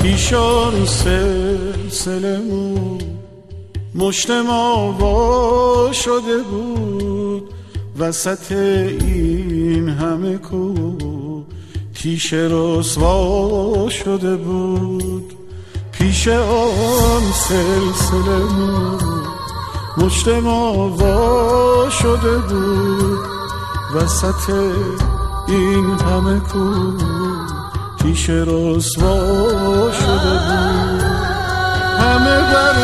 پیشان سلسله مشت ما وا شده بود، وسط این همه کو تیشه رسوا شده بود. پیش آن سلسله مشت ما وا شده بود، وسط این همه کو تیشه رسوا شده بود. همه بر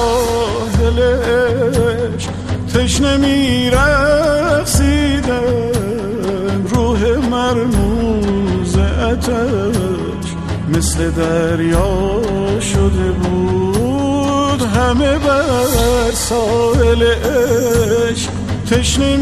ساحلش تشنه می‌رقصیدن، روح مرموز آتش مثل دریا شده بود. همه بر ساحلش تشنه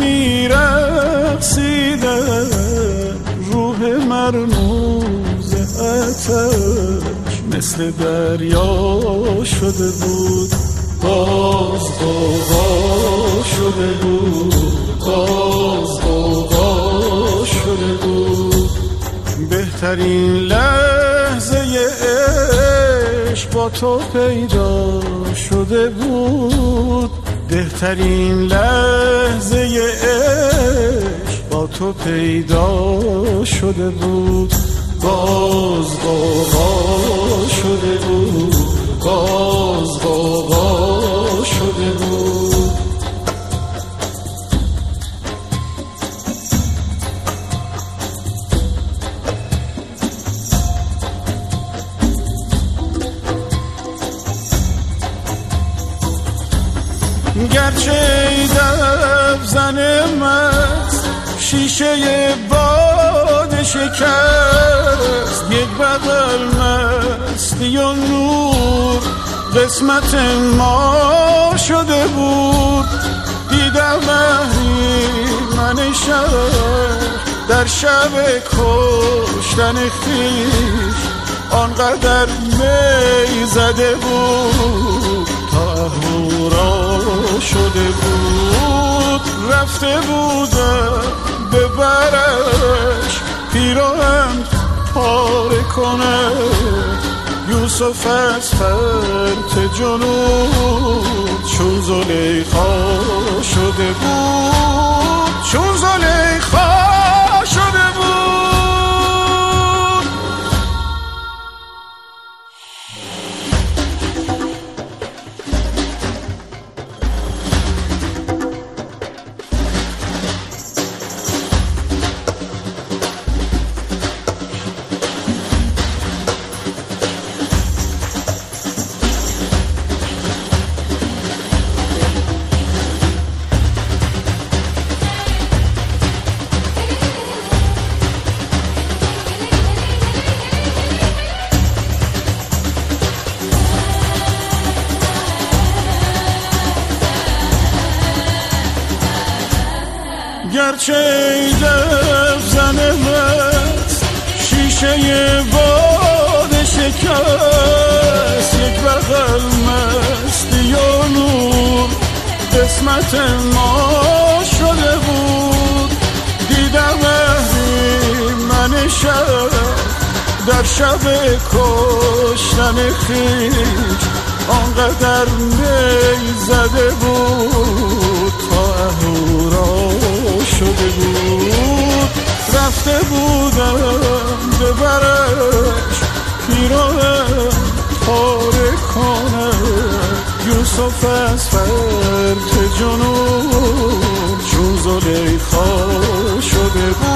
می‌رقصیدن، روح مرموز آتش مثل دریا شده بود. باز غوغا شده بود، باز غوغا شده بود. بهترین لحظه عشق با تو پیدا شده بود، بهترین لحظه عشق با تو پیدا شده بود. باز غوغا شده بود، باز غوغا شده بود. گرچه ای دف زن مست شیشه باد شکست، یک بغل مستی و نور قسمت ما شده بود. دیدم من شب در شب کشتن خویش، آنقدر می زده بود تا اهورا شده بود. رفته بودم ببرش پیراهن پاره کنه، یوسف از فرط جنوب چون زلیخا شده بود، چون زلیخا شده بود. گرچه ای دف زن مست شیشه باد شکست، یک بغل مستی و نور قسمت ما شده بود. دیدم من شب در شب کشتن خویش، آنقدر می زده بود تا اهورا شده بود. رفته بودم ببرش پیراهن پاره کنه، یوسف از فرط جنوب چون زلیخا شده بود.